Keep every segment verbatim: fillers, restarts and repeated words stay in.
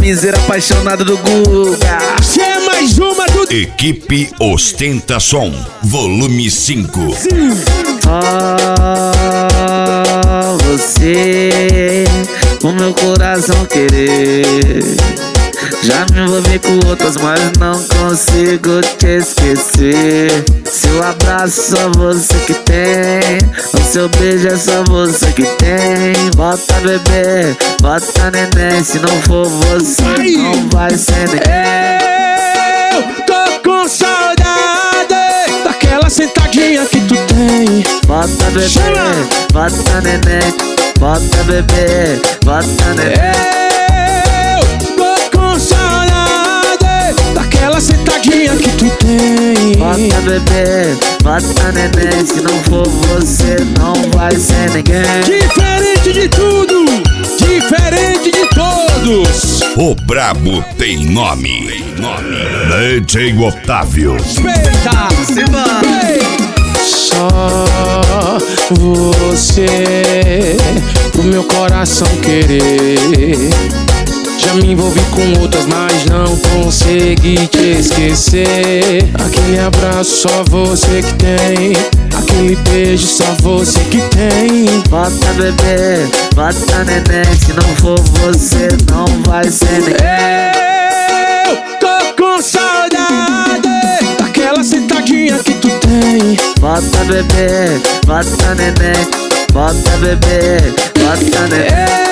piseira apaixonado do Guga. Cê é mais uma do... Equipe Ostentação, volume cinco. Só você, o meu coração querer. Já me envolvi com outras, mas não consigo te esquecer. Seu abraço só você que tem, o seu beijo é só você que tem. Bota bebê, bota neném, se não for você Ai. não vai ser ninguém. Eu tô com saudade daquela sentadinha que tu tem. Bota bebê, Chama. bota neném, bota bebê, bota neném. Daquela sentadinha que tu tem. Bota bebê, bota neném, se não for você não vai ser ninguém. Diferente de tudo, diferente de todos. O brabo tem nome. Tem nome. D J Otávio. Respeita. Só você, pro meu coração querer. Já me envolvi com outras, mas não consegui te esquecer. Aquele abraço só você que tem, aquele beijo só você que tem. Bota bebê, bota neném, se não for você não vai ser ninguém. Eu tô com saudade daquela sentadinha que tu tem. Bota bebê, bota neném, bota bebê, bota neném.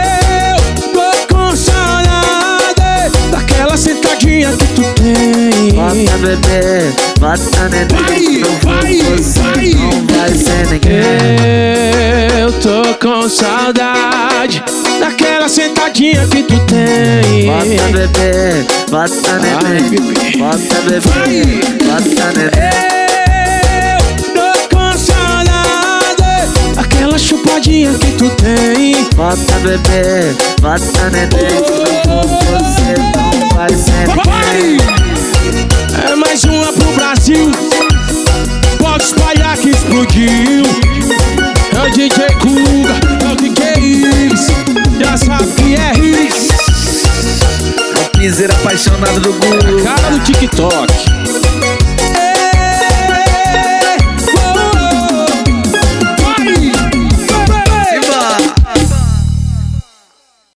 Daquela sentadinha que tu tem. Bota bebê, bota neném, se não for vai, você vai. não vai ser ninguém. Eu tô com saudade daquela sentadinha que tu tem. Bota bebê, bota neném, bota bebê, bota neném. Eu tô com saudade daquela chupadinha que tu tem. Bota bebê, bota neném, se não for você não vai ser ninguém. É mais uma pro Brasil, pode espalhar que explodiu. É o D J Guga, é o D J Iris, já sabe que é Iris. É o piseira apaixonado do Guga. Cara do TikTok.